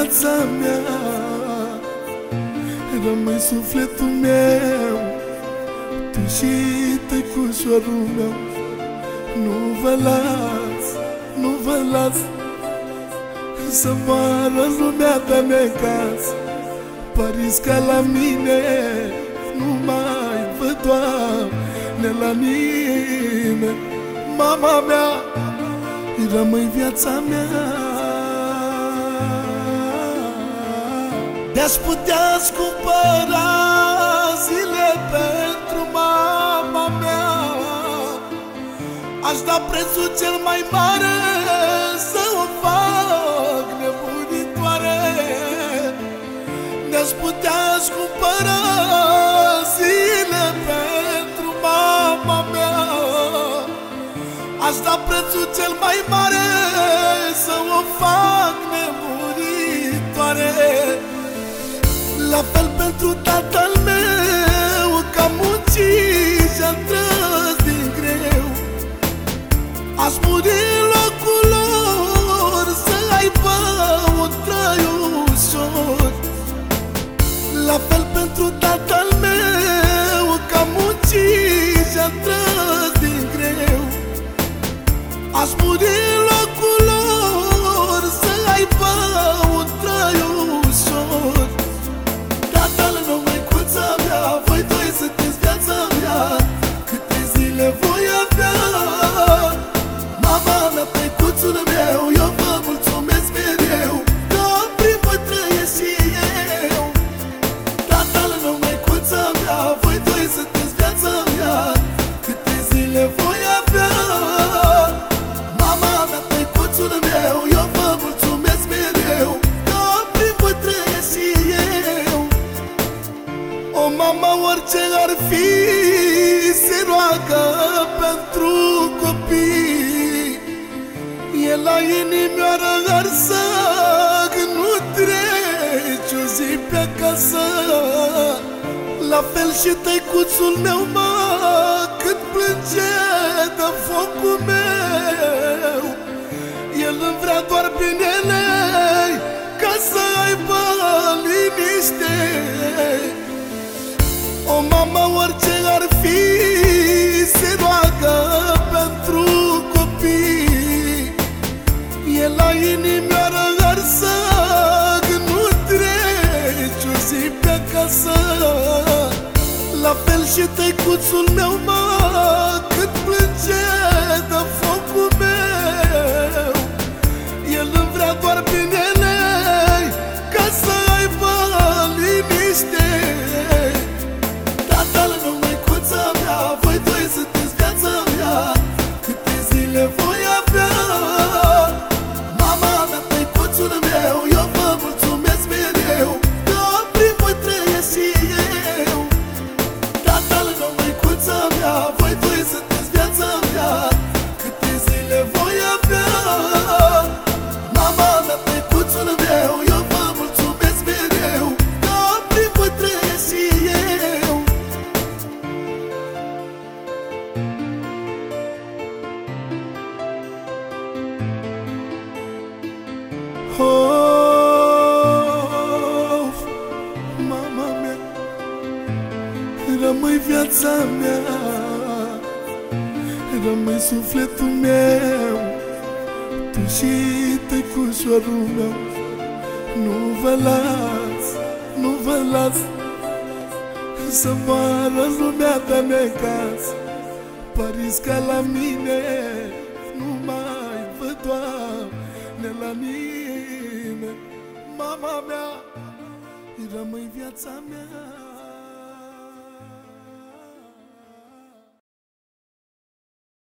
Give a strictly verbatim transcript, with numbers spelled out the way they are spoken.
viața mea, rămâi sufletul meu, tu și tăicușorul meu. Nu vă las, nu vă las să moară lumea de necaz. Părinți ca la mine nu mai văd, Doamne, la nimeni. Mama mea, rămâi viața mea. De-aș putea cumpăra zile pentru mama mea, aș da prețul cel mai mare să o fac nebunitoare. De-aș putea cumpăra zile pentru mama mea, aș da prețul cel mai mare să o fac nemuritoare. La fel pentru tatăl meu, că a muncit și-a trăs din greu, aș muri în locul lor să aibă un trai ușor. La fel pentru tatăl meu, că a muncit și-a trăs din greu, aș muri în locul lor să aibă un trai ușor. Tatăl meu, măicuța mea, voi doi sunteți viața mea, câte zile voi avea. Mama mea, tăicuțul meu, eu vă mulțumesc mereu, că prin voi trăiesc și eu. Tatăl meu, măicuța mea, voi doi sunteți viața mea, câte zile voi avea. Mama mea, tăicuțul meu, eu vă mulțumesc mereu, că prin voi trăiesc și eu. O mama, orice ar fi, se roagă pentru copii. E la inimioară arsă, când nu treci o zi pe acasă. La fel și tăicuțul meu, mă, cât plânge de focul meu, el îmi vrea doar binele, ca să aibă liniște. O mamă, orice ar fi, se roagă pentru copii. E la inimioară arsă, când nu treci o zi pe acasă. La fel și tăicuțul meu, mă, cât plânge de focul meu, el îmi vrea doar binele, ca să aibă liniște. Tatăl meu, măicuța mea, voi doi sunteți viața mea, câte zile voi avea. Mama mea, tăicuțul meu, eu vă mulțumesc mereu, că prin voi trăiesc și eu. Tatăl meu, măicuța mea, voi doi sunteți viața mea, câte zile voi avea. Mama mea, tăicuțul meu, eu vă mulțumesc mereu, că prin voi trăiesc și eu. Of, mama mea, rămâi viața mea, rămâi sufletul meu, tu și tăicușorul meu. Nu vă las, nu vă las să moară lumea de necaz. Părinți ca la mine nu mai văd, Doamne, la nimeni. Mama mea, rămâi viața mea.